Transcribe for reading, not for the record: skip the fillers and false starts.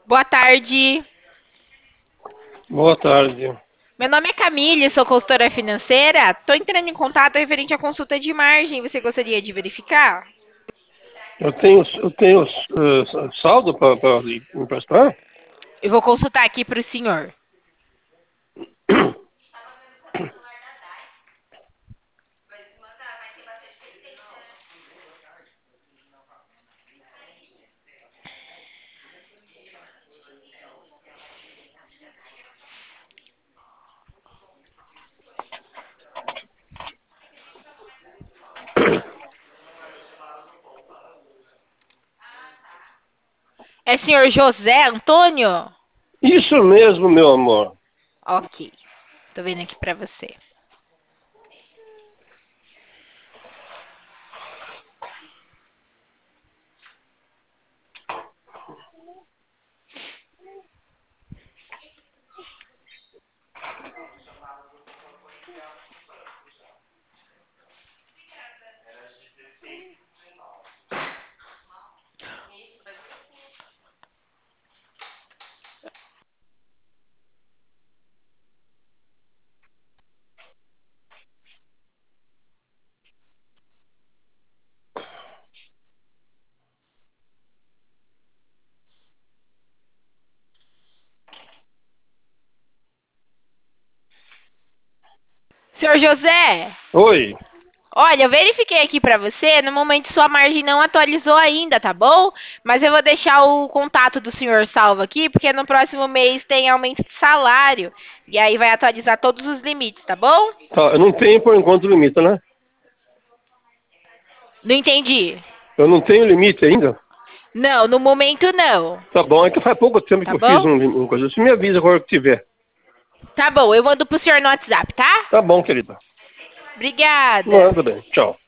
Boa tarde. Boa tarde. Meu nome é Camille, sou consultora financeira. Estou entrando em contato referente à consulta de margem. Você gostaria de verificar? Eu tenho saldo para emprestar? Eu vou consultar aqui para o senhor. É senhor José Antônio? Isso mesmo, meu amor. Ok. Tô vendo aqui para você. Senhor José, Oi. olha, eu verifiquei aqui para você. No momento sua margem não atualizou ainda, tá bom? Mas eu vou deixar o contato do senhor salvo aqui, porque no próximo mês tem aumento de salário. E aí vai atualizar todos os limites, tá bom? Tá, eu não tenho por enquanto limite, né? Não entendi. Eu não tenho limite ainda. Não, no momento não. Tá bom, é que faz pouco tempo que Tá eu fiz bom? uma coisa. Você me avisa agora que tiver. Tá bom, eu mando pro senhor no WhatsApp, tá? Tá bom, querida. Obrigada. Manda bem. Tchau.